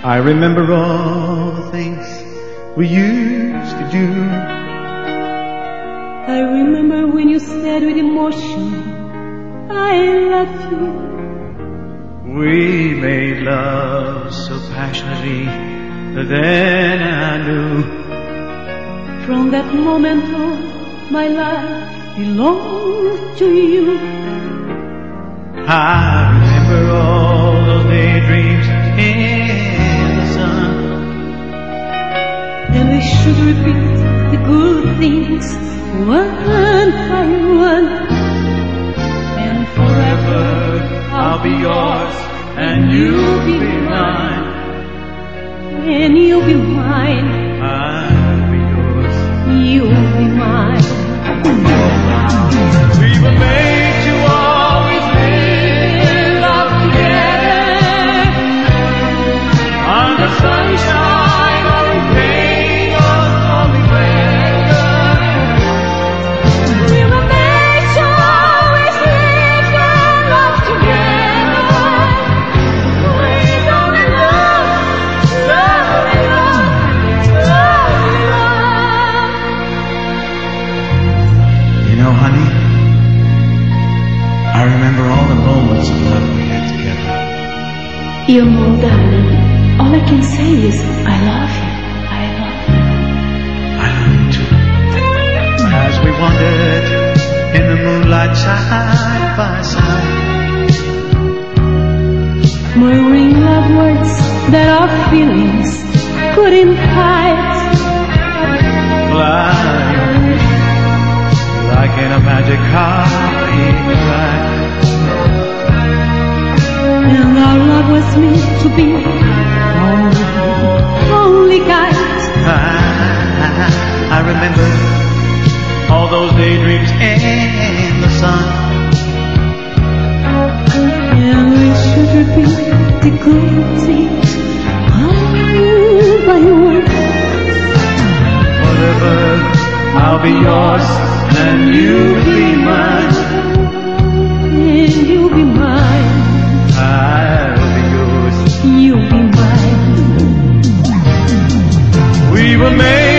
I remember all the things we used to do. I remember when you said with emotion, I love you. We made love so passionately that then I knew. From that moment on, my life belongs to you. I remember all those daydreams in the sun. And we should repeat the good things one by one. And forever I'll be yours and you'll be mine. And you'll be mine. I'll be yours. You'll be mine. We were made to always live in love together, under sunshine or in pain or stormy weather. We were made to always live in love together. With only love, love and love, love and love. You know, honey, I remember all the moments of love we had together. You know, darling, all I can say is I love you. I love you. I love you too. As we wandered in the moonlight side by side, Murmuring love words that our feelings couldn't hide. flying like in a magic carpet ride. And our love was meant to be only guide. I remember all those daydreams in the sun. And we should repeat the good things one by one. Forever I'll be yours and you'll be mine. And you'll be mine. I'll be yours. You'll be mine. We were made